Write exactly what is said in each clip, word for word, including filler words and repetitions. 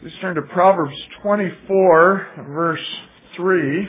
Let's turn to Proverbs twenty-four, verse three.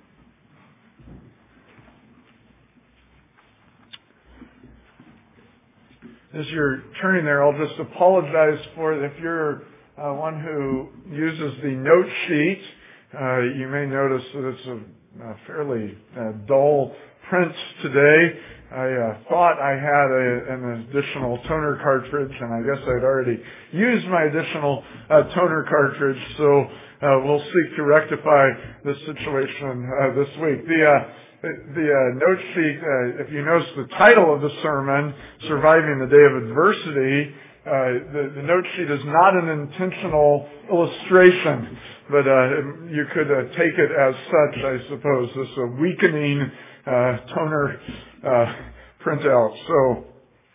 As you're turning there, I'll just apologize for if you're uh, one who uses the note sheet. Uh, you may notice that it's a, a fairly uh, dull print today. I uh, thought I had a, an additional toner cartridge, and I guess I'd already used my additional uh, toner cartridge, so uh, we'll seek to rectify this situation uh, this week. The uh, the uh, note sheet, uh, if you notice the title of the sermon, Surviving the Day of Adversity, uh, the, the note sheet is not an intentional illustration, but uh, you could uh, take it as such, I suppose, this uh, weakening uh, toner uh, printout. So,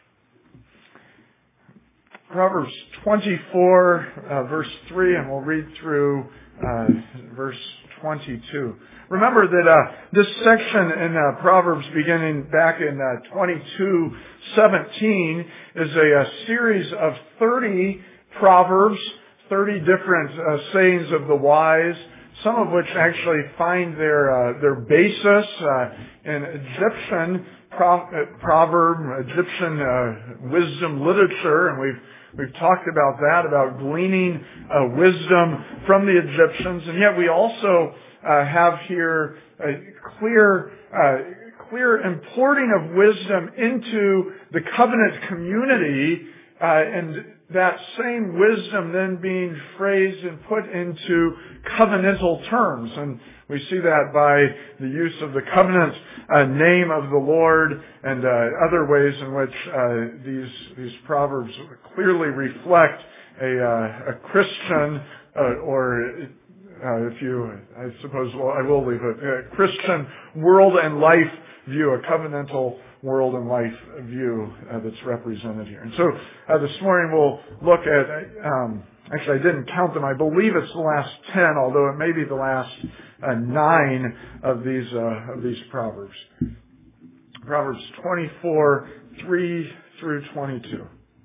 Proverbs twenty-four, uh, verse three, and we'll read through uh, verse twenty-two. Remember that uh, this section in uh, Proverbs beginning back in uh, twenty-two seventeen is a, a series of thirty proverbs, thirty different uh, sayings of the wise, some of which actually find their uh, their basis uh, in Egyptian pro- uh, proverb, Egyptian uh, wisdom literature, and we've we've talked about that, about gleaning uh, wisdom from the Egyptians, and yet we also uh, have here a clear uh, clear importing of wisdom into the covenant community, uh, and that same wisdom then being phrased and put into covenantal terms. And we see that by the use of the covenant uh, name of the Lord and uh, other ways in which uh, these these proverbs clearly reflect a, uh, a Christian uh, or uh, if you, I suppose, well, I will leave it, a Christian world and life view, a covenantal world and life view uh, that's represented here. And so uh, this morning we'll look at, um, actually I didn't count them, I believe it's the last ten, although it may be the last uh, nine of these uh, of these proverbs. Proverbs twenty-four, three through twenty-two.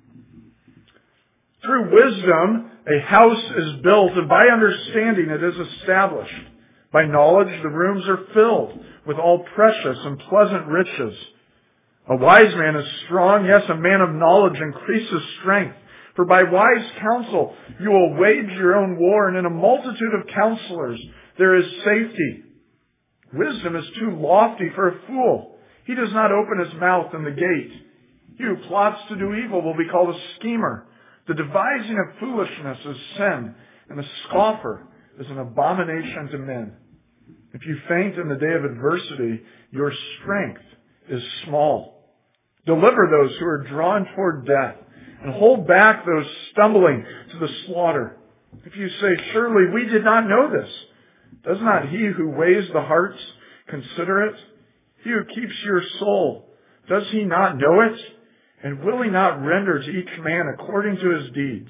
Through wisdom a house is built, and by understanding it is established. By knowledge the rooms are filled with all precious and pleasant riches. A wise man is strong, yes, a man of knowledge increases strength. For by wise counsel you will wage your own war, and in a multitude of counselors there is safety. Wisdom is too lofty for a fool. He does not open his mouth in the gate. He who plots to do evil will be called a schemer. The devising of foolishness is sin, and the scoffer is an abomination to men. If you faint in the day of adversity, your strength is small. Deliver those who are drawn toward death, and hold back those stumbling to the slaughter. If you say, surely we did not know this, does not he who weighs the hearts consider it? He who keeps your soul, does he not know it? And will he not render to each man according to his deeds?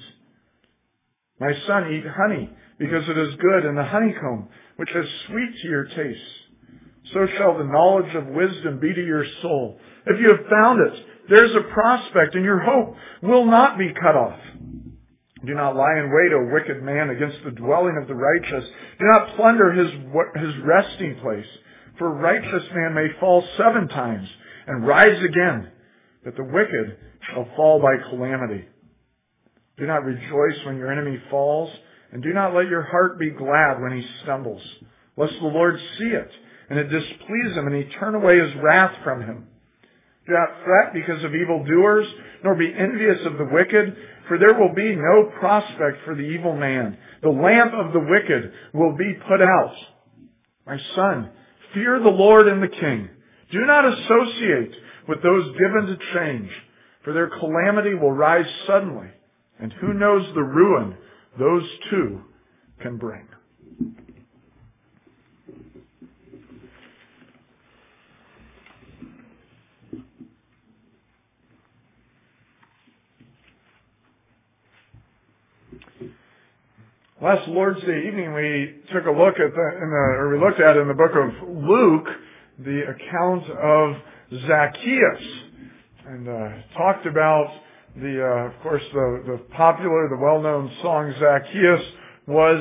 My son, eat honey, because it is good, and the honeycomb, which is sweet to your taste. So shall the knowledge of wisdom be to your soul. If you have found it, there is a prospect, and your hope will not be cut off. Do not lie in wait, O wicked man, against the dwelling of the righteous. Do not plunder his, his resting place. For a righteous man may fall seven times and rise again, but the wicked shall fall by calamity. Do not rejoice when your enemy falls, and do not let your heart be glad when he stumbles, lest the Lord see it, and it displease him, and he turn away his wrath from him. Do not fret because of evildoers, nor be envious of the wicked, for there will be no prospect for the evil man. The lamp of the wicked will be put out. My son, fear the Lord and the king. Do not associate with those given to change, for their calamity will rise suddenly, and who knows the ruin those two can bring. Last Lord's Day evening, we took a look at the, in the, or we looked at in the book of Luke, the account of Zacchaeus, and uh, talked about the, uh, of course, the, the popular, the well-known song Zacchaeus, was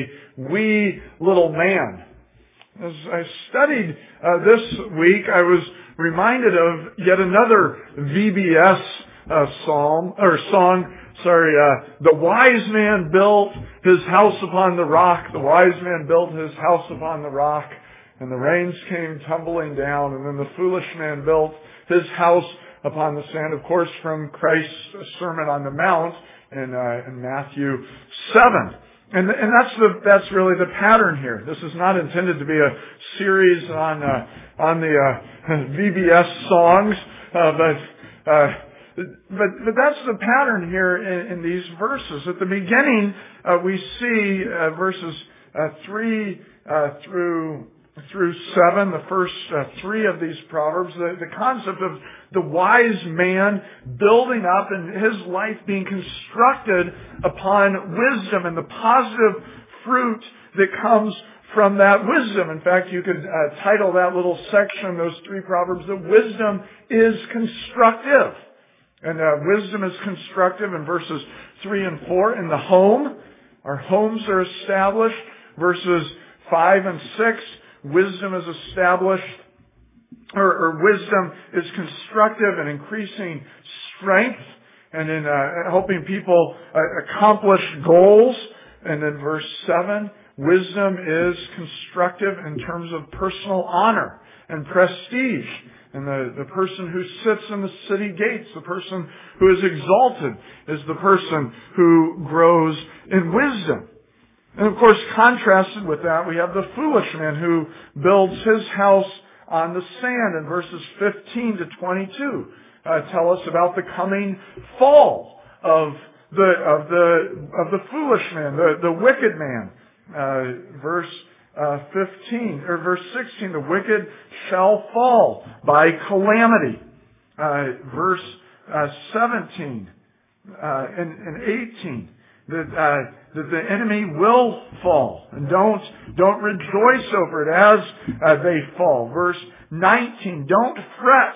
a wee little man. As I studied uh, this week, I was reminded of yet another V B S uh, psalm or song. Sorry, uh, the wise man built his house upon the rock. The wise man built his house upon the rock, and the rains came tumbling down. And then the foolish man built his house upon the sand. Of course, from Christ's Sermon on the Mount in, uh, in Matthew seven. And, and that's the, that's really the pattern here. This is not intended to be a series on, uh, on the, uh, V B S songs, uh, but, uh, but, but that's the pattern here in, in these verses. At the beginning, uh, we see, uh, verses, uh, three, uh, through, through seven, the first uh, three of these Proverbs, the, the concept of the wise man building up and his life being constructed upon wisdom and the positive fruit that comes from that wisdom. In fact, you could uh, title that little section, those three Proverbs, that wisdom is constructive. And uh, wisdom is constructive in verses three and four in the home. Our homes are established. Verses five and six, wisdom is established, or, or wisdom is constructive and increasing strength and in uh, helping people uh, accomplish goals. And then verse seven, wisdom is constructive in terms of personal honor and prestige. And the, the person who sits in the city gates, the person who is exalted, is the person who grows in wisdom. And of course, contrasted with that, we have the foolish man who builds his house on the sand. And verses fifteen to twenty-two uh, tell us about the coming fall of the of the of the foolish man, the the wicked man. Uh, verse uh, fifteen or verse sixteen, the wicked shall fall by calamity. Uh, verse uh, seventeen uh, and, and eighteen. That, uh, that the enemy will fall, and don't don't rejoice over it as uh, they fall. Verse nineteen, don't fret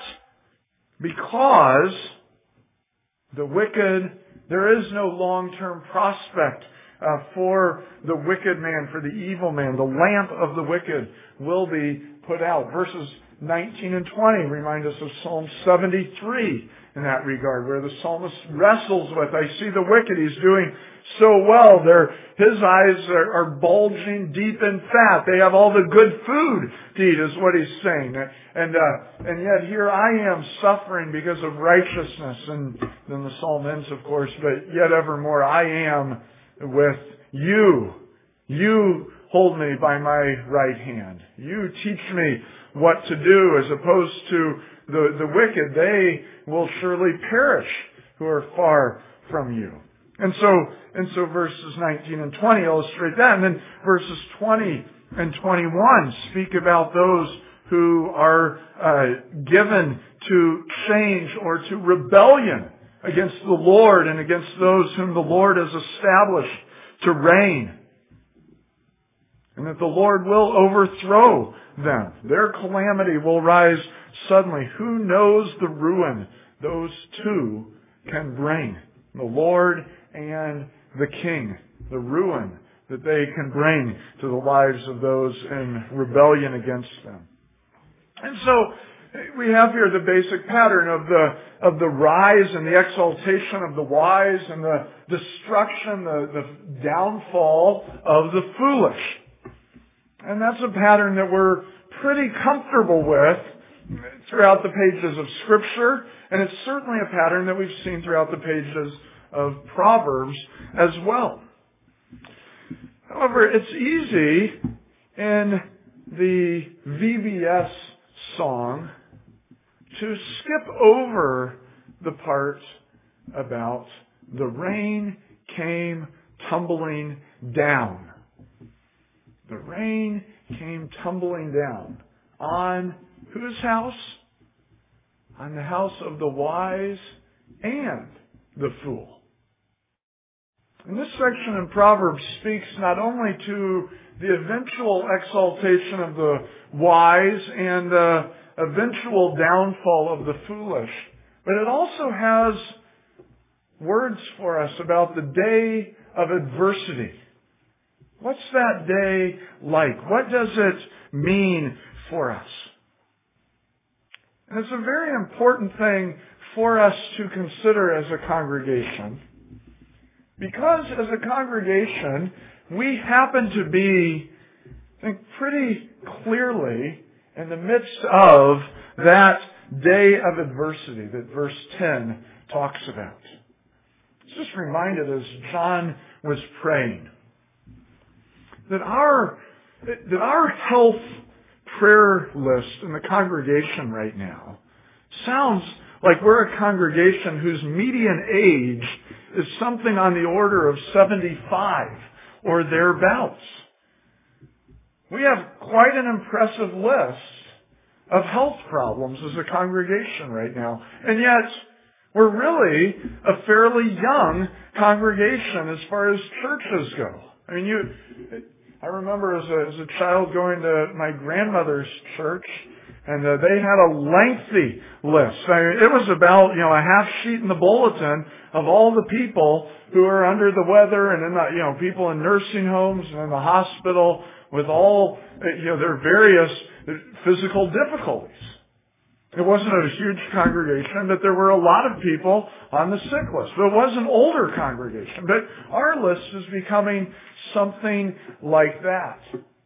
because the wicked, there is no long-term prospect uh, for the wicked man, for the evil man. The lamp of the wicked will be put out. Verses nineteen and twenty remind us of Psalm seventy-three in that regard, where the psalmist wrestles with, I see the wicked, he's doing so well. They're, his eyes are, are bulging deep in fat. They have all the good food to eat, is what he's saying. And uh, and yet here I am suffering because of righteousness. And then the psalm ends, of course, but yet evermore I am with you. You hold me by my right hand. You teach me what to do, as opposed to the, the wicked. They will surely perish who are far from you. And so, and so verses nineteen and twenty illustrate that. And then verses twenty and twenty-one speak about those who are uh, given to change or to rebellion against the Lord and against those whom the Lord has established to reign. And that the Lord will overthrow them. Their calamity will rise suddenly. Who knows the ruin those two can bring? The Lord and the King, the ruin that they can bring to the lives of those in rebellion against them. And so we have here the basic pattern of the of the rise and the exaltation of the wise and the destruction, the, the downfall of the foolish. And that's a pattern that we're pretty comfortable with throughout the pages of Scripture, and it's certainly a pattern that we've seen throughout the pages of Proverbs as well. However, it's easy in the V B S song to skip over the part about the rain came tumbling down. The rain came tumbling down. On whose house? On the house of the wise and the fool. And this section in Proverbs speaks not only to the eventual exaltation of the wise and the eventual downfall of the foolish, but it also has words for us about the day of adversity What's that day like? What does it mean for us? And it's a very important thing for us to consider as a congregation, because as a congregation, we happen to be, I think, pretty clearly in the midst of that day of adversity that verse ten talks about. It's just reminded as John was praying that our that our health prayer list in the congregation right now sounds like we're a congregation whose median age is something on the order of seventy-five or thereabouts. We have quite an impressive list of health problems as a congregation right now. And yet, we're really a fairly young congregation as far as churches go. I mean, you, I remember as a, as a child going to my grandmother's church, and uh, they had a lengthy list. I mean, it was about, you know, a half sheet in the bulletin of all the people who are under the weather, and in the, you know, people in nursing homes and in the hospital with all, you know, their various physical difficulties. It wasn't a huge congregation, but there were a lot of people on the sick list. But it was an older congregation. But our list is becoming something like that.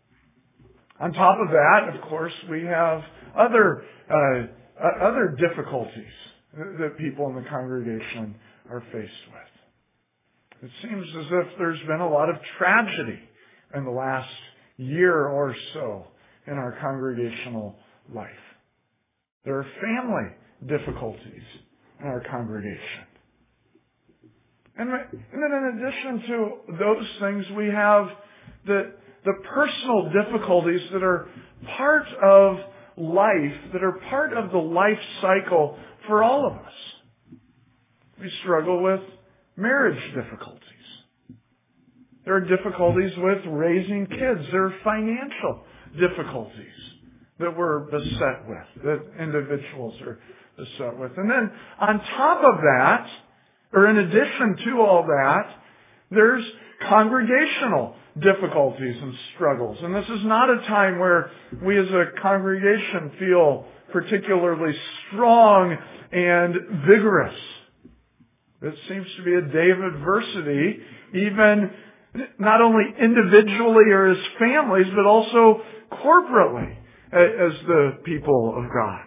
On top of that, of course, we have other uh, other difficulties that people in the congregation are faced with. It seems as if there's been a lot of tragedy in the last year or so in our congregational life. There are family difficulties in our congregation. And, and then in addition to those things, we have the, the personal difficulties that are part of life, that are part of the life cycle for all of us. We struggle with marriage difficulties. There are difficulties with raising kids. There are financial difficulties that we're beset with, that individuals are beset with. And then on top of that, or in addition to all that, there's congregational difficulties and struggles. And this is not a time where we as a congregation feel particularly strong and vigorous. It seems to be a day of adversity, even not only individually or as families, but also corporately as the people of God.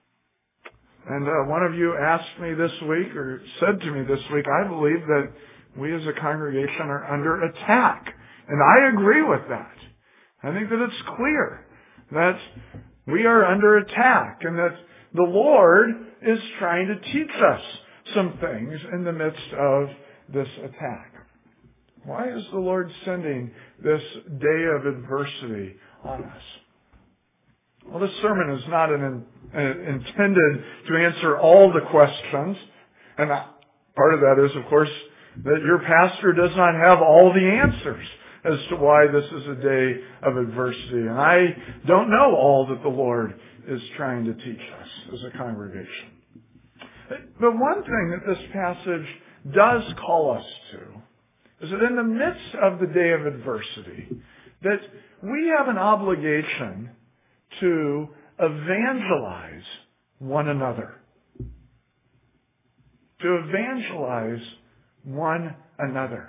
And uh, one of you asked me this week, or said to me this week, I believe that we as a congregation are under attack. And I agree with that. I think that it's clear that we are under attack and that the Lord is trying to teach us some things in the midst of this attack. Why is the Lord sending this day of adversity on us? Well, this sermon is not an, an, intended to answer all the questions. And part of that is, of course, that your pastor does not have all the answers as to why this is a day of adversity. And I don't know all that the Lord is trying to teach us as a congregation. But one thing that this passage does call us to is that in the midst of the day of adversity, that we have an obligation to evangelize one another. To evangelize one another.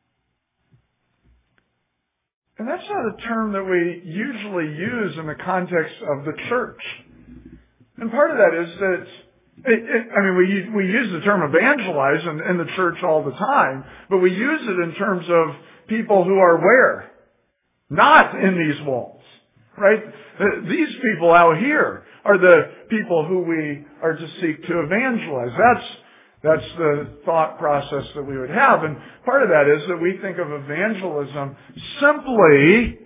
And that's not a term that we usually use in the context of the church. And part of that is that, it, it, I mean, we we use the term evangelize in, in the church all the time, but we use it in terms of people who are where? Not in these walls, right? These people out here are the people who we are to seek to evangelize. That's That's the thought process that we would have. And part of that is that we think of evangelism simply,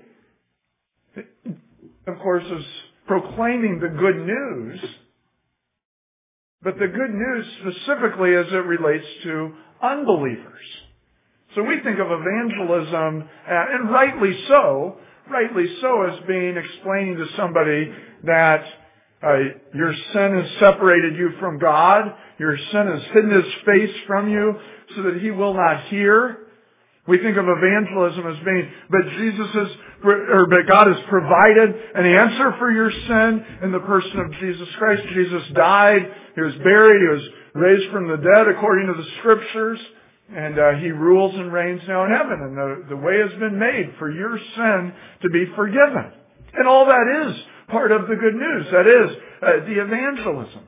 of course, as proclaiming the good news, but the good news specifically as it relates to unbelievers. So we think of evangelism, and rightly so, rightly so, as being explaining to somebody that Uh, your sin has separated you from God. Your sin has hidden His face from you so that He will not hear. We think of evangelism as being, but Jesus has, or but God has provided an answer for your sin in the person of Jesus Christ. Jesus died, He was buried, He was raised from the dead according to the Scriptures, and uh, He rules and reigns now in heaven. And the, the way has been made for your sin to be forgiven. And all that is part of the good news. That is uh, the evangelism.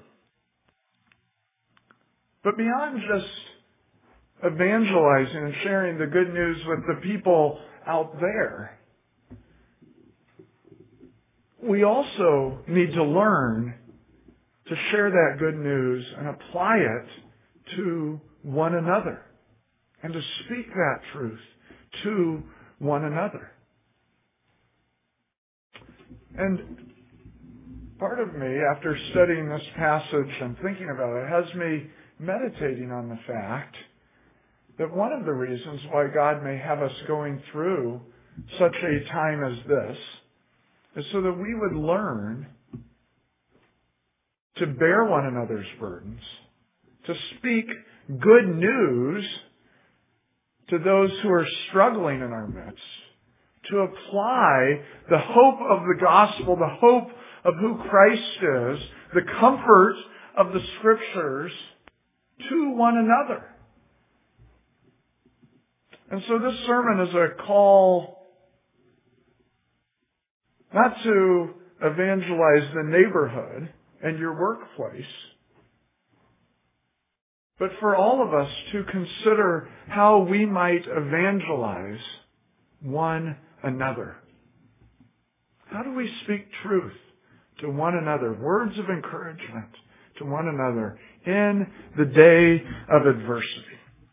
But beyond just evangelizing and sharing the good news with the people out there, we also need to learn to share that good news and apply it to one another and to speak that truth to one another. And part of me, after studying this passage and thinking about it, has me meditating on the fact that one of the reasons why God may have us going through such a time as this is so that we would learn to bear one another's burdens, to speak good news to those who are struggling in our midst, to apply the hope of the gospel, the hope of who Christ is, the comfort of the Scriptures to one another. And so this sermon is a call not to evangelize the neighborhood and your workplace, but for all of us to consider how we might evangelize one another. How do we speak truth to one another, words of encouragement to one another in the day of adversity?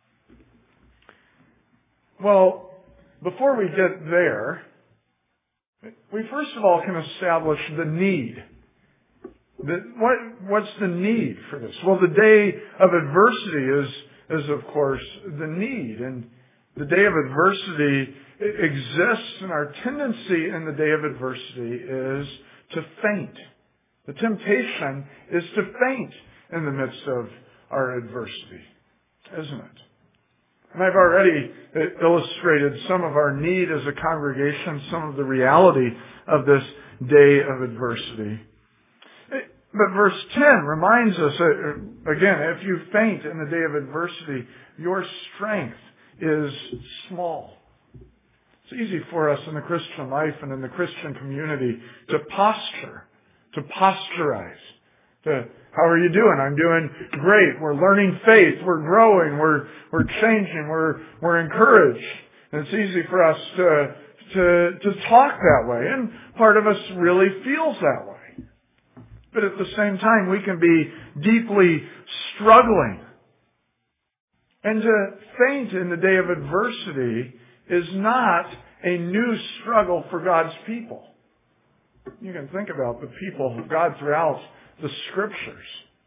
Well, before we get there, we first of all can establish the need. The, what, what's the need for this? Well, the day of adversity is, is of course, the need. And the day of adversity exists, and our tendency in the day of adversity is to faint. The temptation is to faint in the midst of our adversity, isn't it? And I've already illustrated some of our need as a congregation, some of the reality of this day of adversity. But verse ten reminds us, again, if you faint in the day of adversity, your strength is small. It's easy for us in the Christian life and in the Christian community to posture, to posturize. To, how are you doing? I'm doing great. We're learning faith. We're growing. We're we're changing. We're we're encouraged. And it's easy for us to to to talk that way, and part of us really feels that way. But at the same time, we can be deeply struggling. And to faint in the day of adversity is not a new struggle for God's people. You can think about the people of God throughout the Scriptures.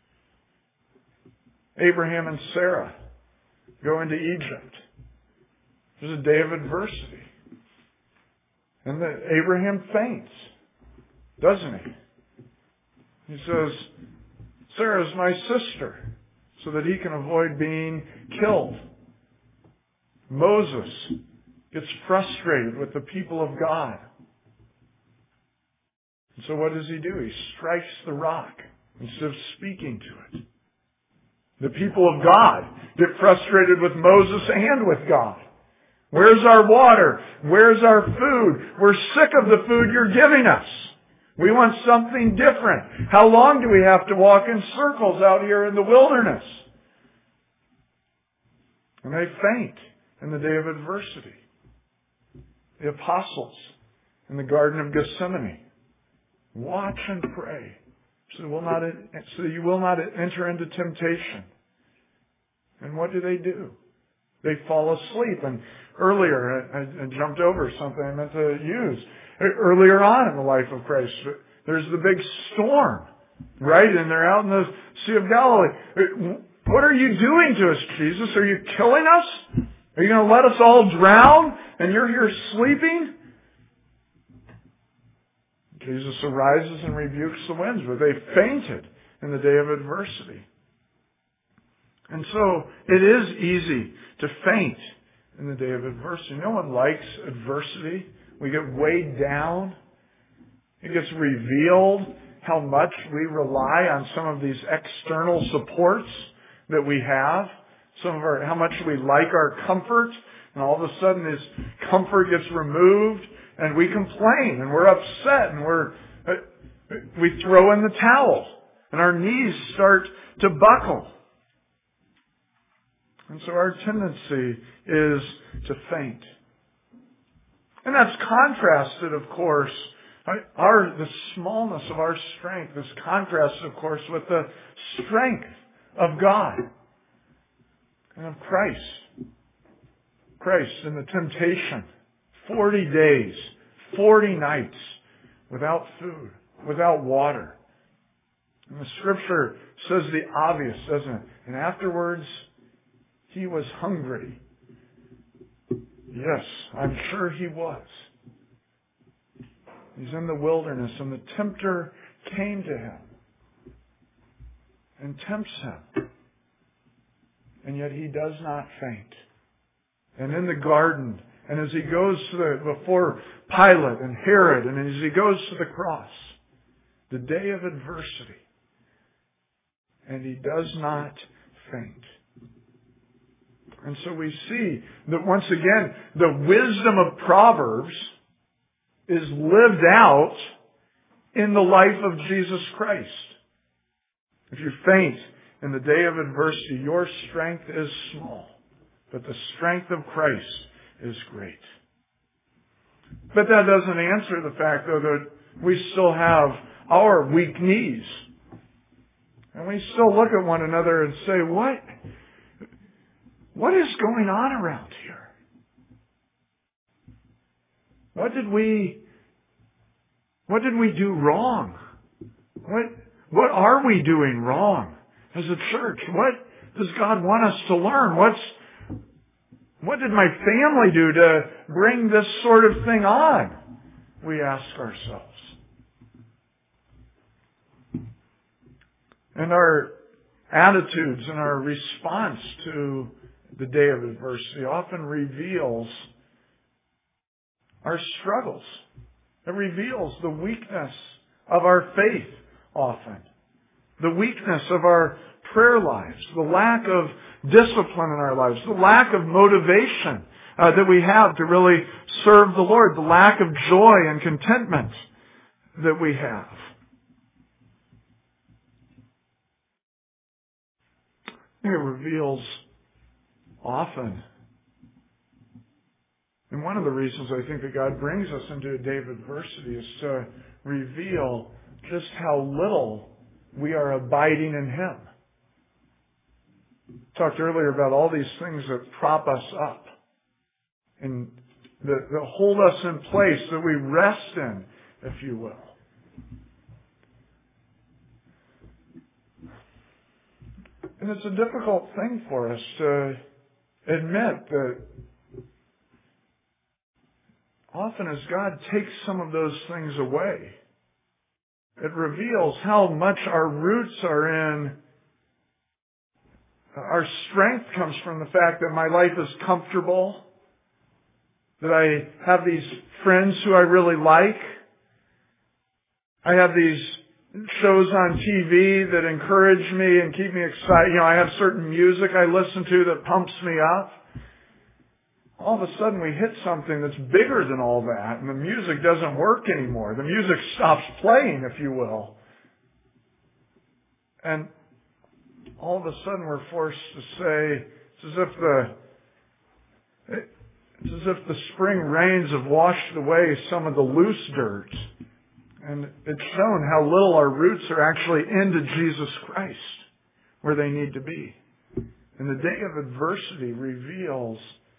Abraham and Sarah go into Egypt. There's a day of adversity. And the, Abraham faints, doesn't he? He says, Sarah's my sister, so that he can avoid being killed. Moses gets frustrated with the people of God. And so what does he do? He strikes the rock instead of speaking to it. The people of God get frustrated with Moses and with God. Where's our water? Where's our food? We're sick of the food you're giving us. We want something different. How long do we have to walk in circles out here in the wilderness? And they faint in the day of adversity. The apostles in the Garden of Gethsemane. Watch and pray so, will not, so you will not enter into temptation. And what do they do? They fall asleep. And earlier, I, I jumped over something I meant to use. Earlier on in the life of Christ, there's the big storm, right? And they're out in the Sea of Galilee. What are you doing to us, Jesus? Are you killing us? Are you going to let us all drown and you're here sleeping? Jesus arises and rebukes the winds, but they fainted in the day of adversity. And so it is easy to faint in the day of adversity. No one likes adversity. We get weighed down. It gets revealed how much we rely on some of these external supports that we have. Some of our, how much we like our comfort. And all of a sudden this comfort gets removed and we complain and we're upset and we're, we throw in the towel and our knees start to buckle. And so our tendency is to faint. And that's contrasted, of course, our, the smallness of our strength is contrasted, of course, with the strength of God and of Christ. Christ in the temptation, forty days, forty nights without food, without water. And the Scripture says the obvious, doesn't it? And afterwards, He was hungry. Yes, I'm sure He was. He's in the wilderness and the tempter came to Him and tempts Him. And yet He does not faint. And in the garden, and as He goes to the, before Pilate and Herod, and as He goes to the cross, the day of adversity, and He does not faint. And so we see that once again, the wisdom of Proverbs is lived out in the life of Jesus Christ. If you faint in the day of adversity, your strength is small, but the strength of Christ is great. But that doesn't answer the fact, though, that we still have our weak knees. And we still look at one another and say, what? What is going on around here? What did we, what did we do wrong? What, what are we doing wrong as a church? What does God want us to learn? What's, what did my family do to bring this sort of thing on? We ask ourselves. And our attitudes and our response to the day of adversity often reveals our struggles. It reveals the weakness of our faith often. The weakness of our prayer lives. The lack of discipline in our lives. The lack of motivation uh, that we have to really serve the Lord. The lack of joy and contentment that we have. It reveals often. And one of the reasons I think that God brings us into a day of adversity is to reveal just how little we are abiding in Him. Talked earlier about all these things that prop us up and that, that hold us in place, that we rest in, if you will. And it's a difficult thing for us to admit that often as God takes some of those things away, it reveals how much our roots are in. Our strength comes from the fact that my life is comfortable, that I have these friends who I really like, I have these shows on T V that encourage me and keep me excited. You know, I have certain music I listen to that pumps me up. All of a sudden we hit something that's bigger than all that, and the music doesn't work anymore. The music stops playing, if you will. And all of a sudden we're forced to say, it's as if the, it's as if the spring rains have washed away some of the loose dirt. And it's shown how little our roots are actually into Jesus Christ, where they need to be. And the day of adversity reveals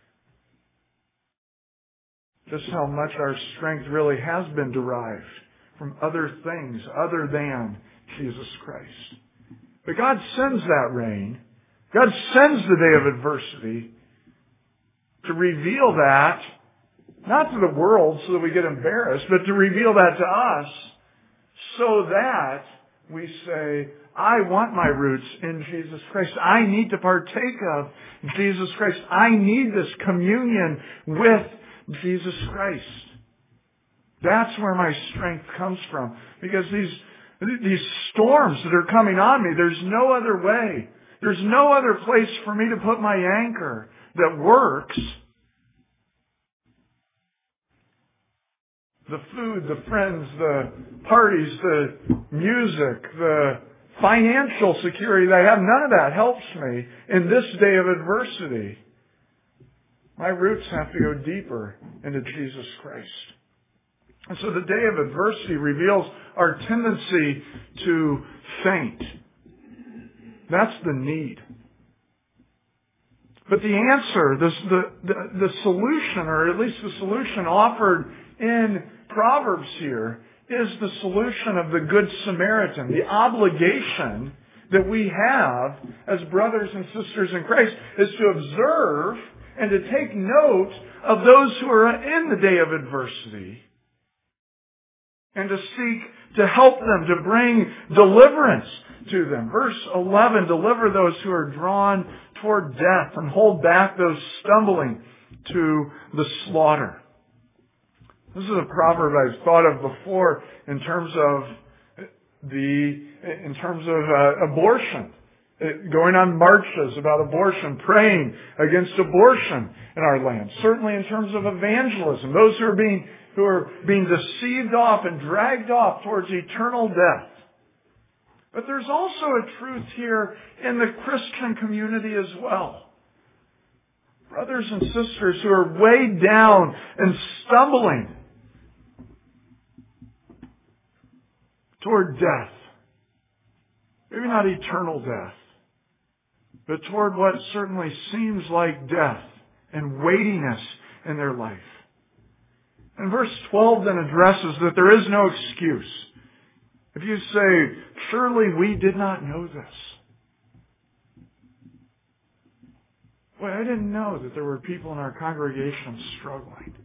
just how much our strength really has been derived from other things other than Jesus Christ. But God sends that rain. God sends the day of adversity to reveal that, not to the world so that we get embarrassed, but to reveal that to us so that we say, I want my roots in Jesus Christ. I need to partake of Jesus Christ. I need this communion with Jesus Christ. That's where my strength comes from. Because these, these storms that are coming on me, there's no other way. There's no other place for me to put my anchor that works. The food, the friends, the parties, the music, the financial security that I have, none of that helps me in this day of adversity. My roots have to go deeper into Jesus Christ. And so the day of adversity reveals our tendency to faint. That's the need. But the answer, this, the, the, the solution, or at least the solution offered in Proverbs here, is the solution of the Good Samaritan. The obligation that we have as brothers and sisters in Christ is to observe and to take note of those who are in the day of adversity and to seek to help them, to bring deliverance to them. Verse eleven, deliver those who are drawn toward death and hold back those stumbling to the slaughter. This is a proverb I've thought of before in terms of the, in terms of uh, abortion. Going on marches about abortion, praying against abortion in our land. Certainly in terms of evangelism, those who are being, who are being deceived off and dragged off towards eternal death. But there's also a truth here in the Christian community as well. Brothers and sisters who are weighed down and stumbling toward death. Maybe not eternal death, but toward what certainly seems like death and weightiness in their life. And verse twelve then addresses that there is no excuse. If you say, surely we did not know this. Boy, I didn't know that there were people in our congregation struggling.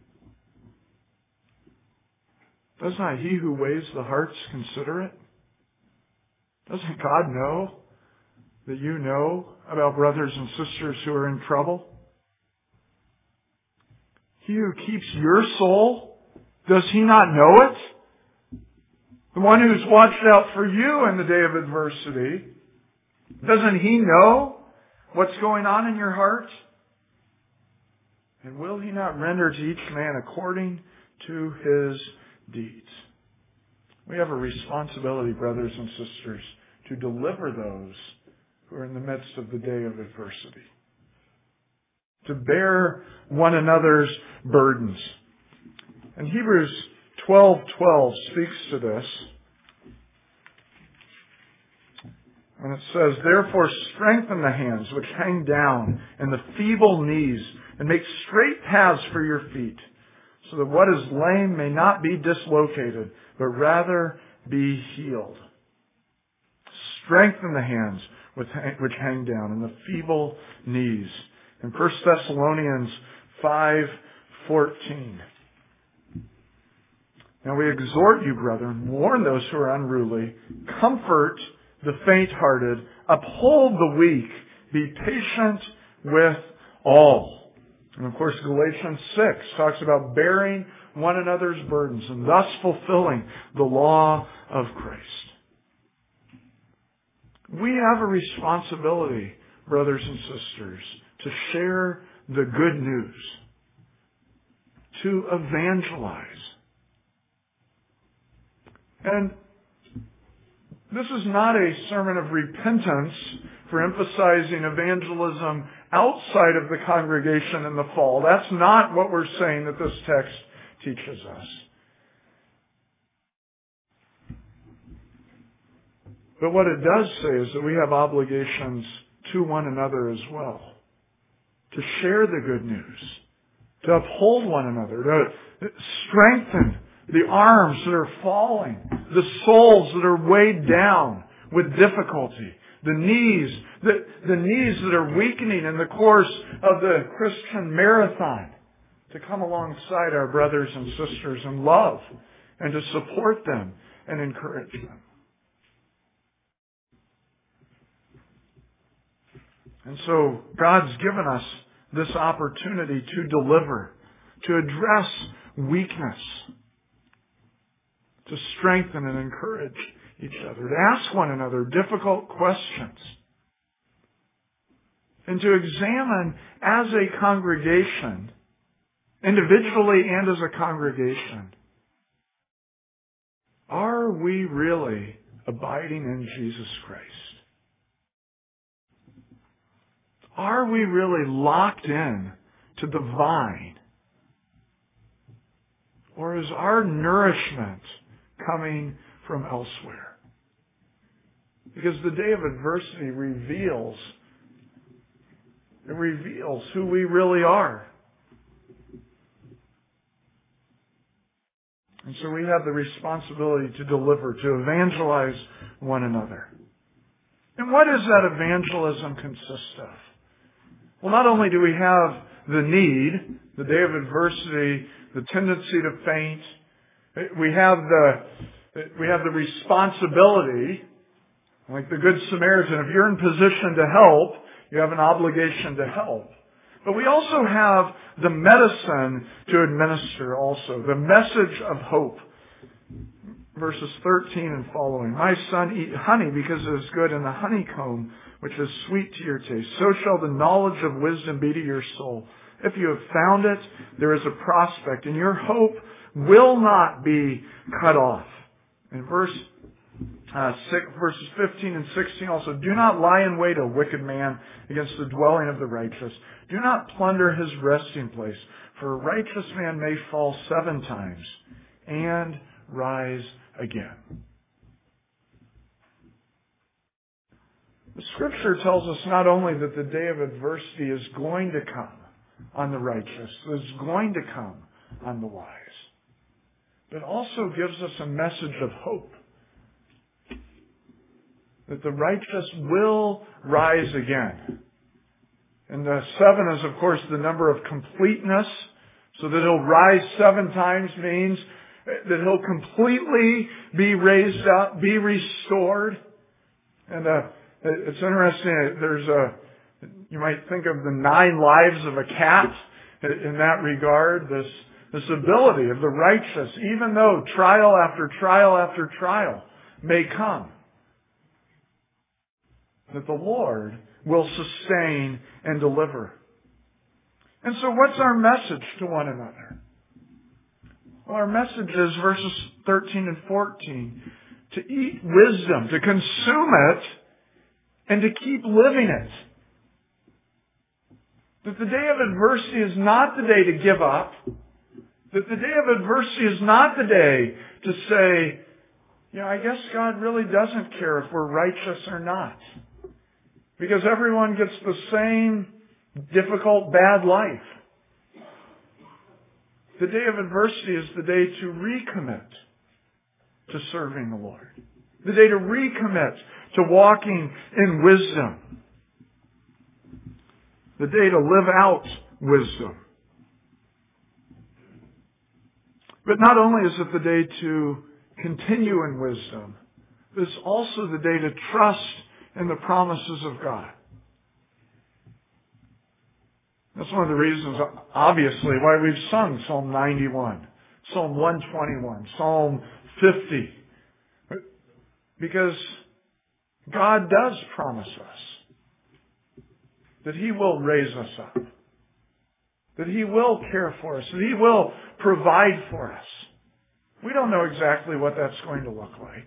Does not he who weighs the hearts consider it? Doesn't God know that you know about brothers and sisters who are in trouble? He who keeps your soul, does he not know it? The one who's watched out for you in the day of adversity, doesn't he know what's going on in your heart? And will he not render to each man according to his deeds? We have a responsibility, brothers and sisters, to deliver those who are in the midst of the day of adversity. To bear one another's burdens. And Hebrews twelve twelve speaks to this. And it says, therefore strengthen the hands which hang down and the feeble knees, and make straight paths for your feet, so that what is lame may not be dislocated, but rather be healed. Strengthen the hands which hang down and the feeble knees. In First Thessalonians five fourteen. Now we exhort you, brethren, warn those who are unruly, comfort the faint-hearted, uphold the weak, be patient with all. And of course, Galatians six talks about bearing one another's burdens and thus fulfilling the law of Christ. We have a responsibility, brothers and sisters, to share the good news, to evangelize. And this is not a sermon of repentance for emphasizing evangelism outside of the congregation in the fall. That's not what we're saying that this text teaches us. But what it does say is that we have obligations to one another as well. To share the good news. To uphold one another. To strengthen the arms that are falling. The souls that are weighed down with difficulty. The knees, the, the knees that are weakening in the course of the Christian marathon. To come alongside our brothers and sisters in love. And to support them and encourage them. And so God's given us this opportunity to deliver, to address weakness, to strengthen and encourage each other, to ask one another difficult questions, and to examine as a congregation, individually and as a congregation, are we really abiding in Jesus Christ? Are we really locked in to the vine? Or is our nourishment coming from elsewhere? Because the day of adversity reveals, it reveals who we really are. And so we have the responsibility to deliver, to evangelize one another. And what does that evangelism consist of? Well, not only do we have the need, the day of adversity, the tendency to faint, we have the, we have the responsibility, like the Good Samaritan. If you're in position to help, you have an obligation to help. But we also have the medicine to administer also, the message of hope. Verses thirteen and following. My son, eat honey because it is good, and the honeycomb which is sweet to your taste. So shall the knowledge of wisdom be to your soul. If you have found it, there is a prospect, and your hope will not be cut off. In verse uh, six, verses fifteen and sixteen also, do not lie in wait, O wicked man, against the dwelling of the righteous. Do not plunder his resting place, for a righteous man may fall seven times and rise again. The Scripture tells us not only that the day of adversity is going to come on the righteous, is going to come on the wise, but also gives us a message of hope. That the righteous will rise again. And the seven is, of course, the number of completeness. So that he'll rise seven times means that he'll completely be raised up, be restored. And uh, it's interesting, there's a, you might think of the nine lives of a cat in that regard, this, this ability of the righteous, even though trial after trial after trial may come, that the Lord will sustain and deliver. And so what's our message to one another? Well, our message is verses thirteen and fourteen. To eat wisdom, to consume it, and to keep living it. That the day of adversity is not the day to give up. That the day of adversity is not the day to say, you know, I guess God really doesn't care if we're righteous or not. Because everyone gets the same difficult, bad life. The day of adversity is the day to recommit to serving the Lord. The day to recommit to walking in wisdom. The day to live out wisdom. But not only is it the day to continue in wisdom, but it's also the day to trust in the promises of God. That's one of the reasons, obviously, why we've sung Psalm ninety-one, Psalm one twenty-one, Psalm fifty. Because God does promise us that He will raise us up, that He will care for us, that He will provide for us. We don't know exactly what that's going to look like.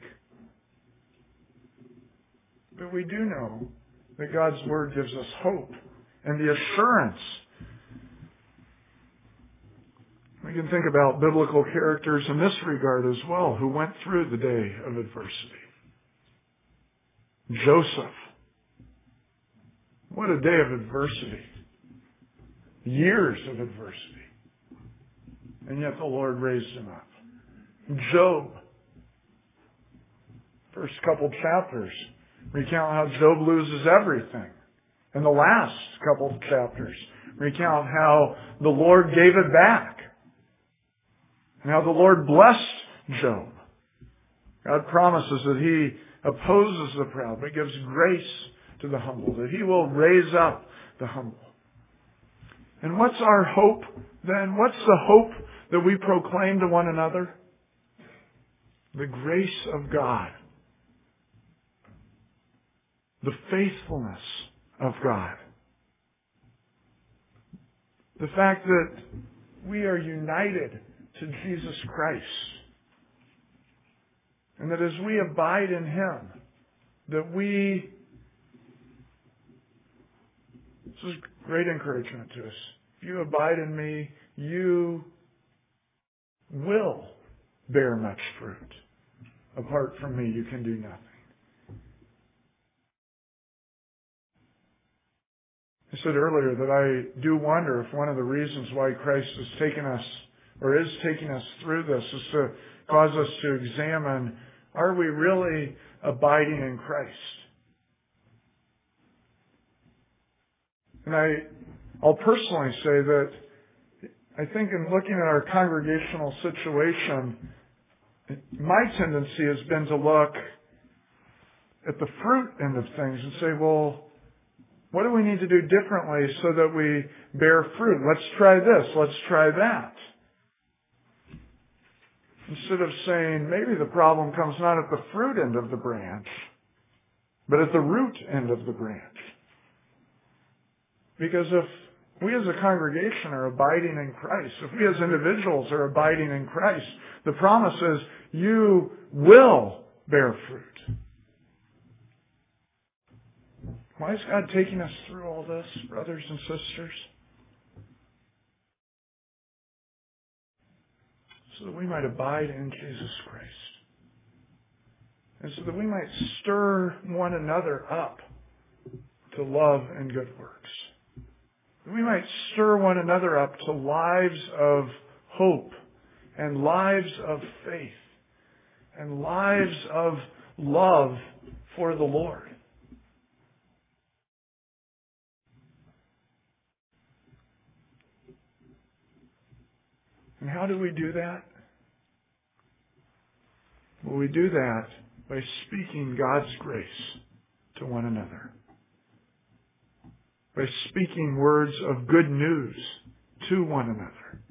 But we do know that God's Word gives us hope and the assurance. We can think about biblical characters in this regard as well who went through the day of adversity. Joseph. What a day of adversity. Years of adversity. And yet the Lord raised him up. Job. First couple chapters recount how Job loses everything. And the last couple of chapters recount how the Lord gave it back. And how the Lord blessed Job. God promises that He opposes the proud, but gives grace to the humble, that He will raise up the humble. And what's our hope then? What's the hope that we proclaim to one another? The grace of God. The faithfulness of God. The fact that we are united to Jesus Christ. And that as we abide in Him, that we... This is great encouragement to us. If you abide in me, you will bear much fruit. Apart from me, you can do nothing. I said earlier that I do wonder if one of the reasons why Christ has taken us, or is taking us through this, is to cause us to examine, are we really abiding in Christ? And I, I'll personally say that I think in looking at our congregational situation, my tendency has been to look at the fruit end of things and say, well, what do we need to do differently so that we bear fruit? Let's try this. Let's try that. Instead of saying, maybe the problem comes not at the fruit end of the branch, but at the root end of the branch. Because if we as a congregation are abiding in Christ, if we as individuals are abiding in Christ, the promise is you will bear fruit. Why is God taking us through all this, brothers and sisters? So that we might abide in Jesus Christ. And so that we might stir one another up to love and good works. That we might stir one another up to lives of hope and lives of faith and lives of love for the Lord. And how do we do that? Well, we do that by speaking God's grace to one another. By speaking words of good news to one another.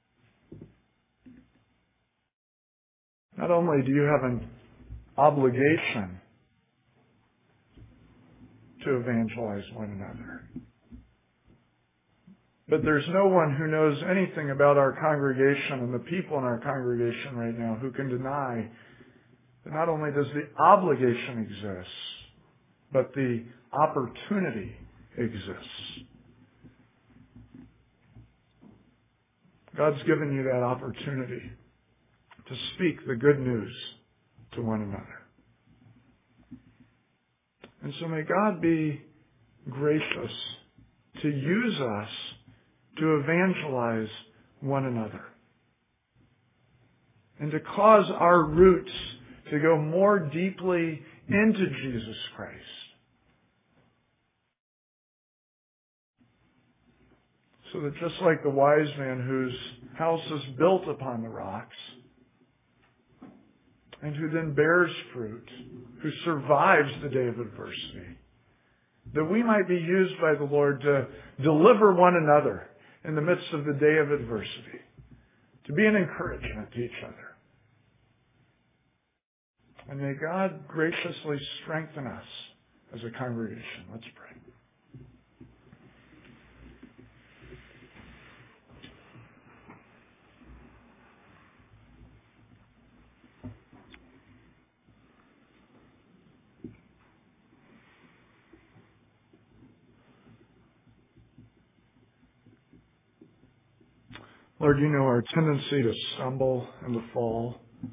Not only do you have an obligation to evangelize one another, but there's no one who knows anything about our congregation and the people in our congregation right now who can deny that not only does the obligation exist, but the opportunity exists. God's given you that opportunity to speak the good news to one another. And so may God be gracious to use us to evangelize one another and to cause our roots to go more deeply into Jesus Christ. So that just like the wise man whose house is built upon the rocks and who then bears fruit, who survives the day of adversity, that we might be used by the Lord to deliver one another in the midst of the day of adversity, to be an encouragement to each other. And may God graciously strengthen us as a congregation. Let's pray. Lord, you know our tendency to stumble and to fall.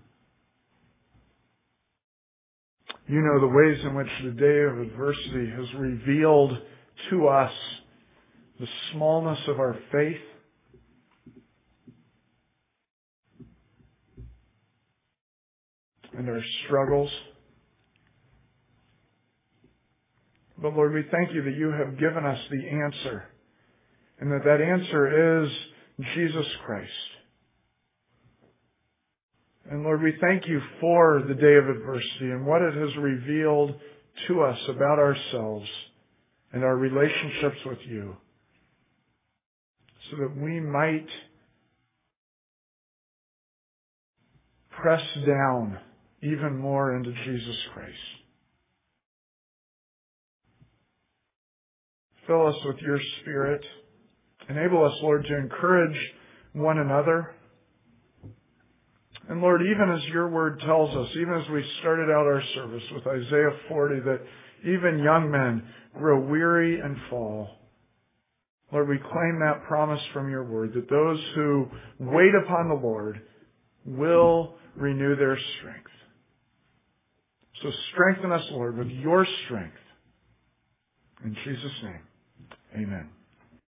You know the ways in which the day of adversity has revealed to us the smallness of our faith. And our struggles. But Lord, we thank you that you have given us the answer. And that that answer is Jesus Christ. And Lord, we thank you for the day of adversity and what it has revealed to us about ourselves and our relationships with you, so that we might press down even more into Jesus Christ. Fill us with your Spirit. Enable us, Lord, to encourage one another. And Lord, even as your word tells us, even as we started out our service with Isaiah forty, that even young men grow weary and fall. Lord, we claim that promise from your word, that those who wait upon the Lord will renew their strength. So strengthen us, Lord, with your strength. In Jesus' name, amen.